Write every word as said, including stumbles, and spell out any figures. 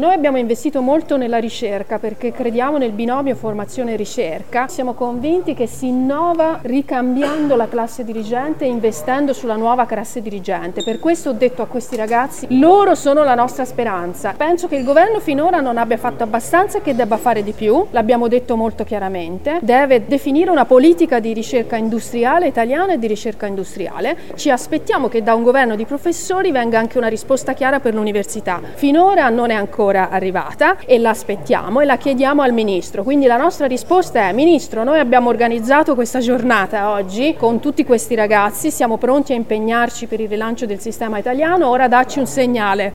Noi abbiamo investito molto nella ricerca perché crediamo nel binomio formazione e ricerca. Siamo convinti che si innova ricambiando la classe dirigente e investendo sulla nuova classe dirigente. Per questo ho detto a questi ragazzi, loro sono la nostra speranza. Penso che il governo finora non abbia fatto abbastanza e che debba fare di più, l'abbiamo detto molto chiaramente, deve definire una politica di ricerca industriale italiana e di ricerca industriale. Ci aspettiamo che da un governo di professori venga anche una risposta chiara per l'università. Finora non è ancora arrivata e la aspettiamo e la chiediamo al Ministro. Quindi la nostra risposta è: Ministro, noi abbiamo organizzato questa giornata oggi con tutti questi ragazzi, siamo pronti a impegnarci per il rilancio del sistema italiano, ora dacci un segnale.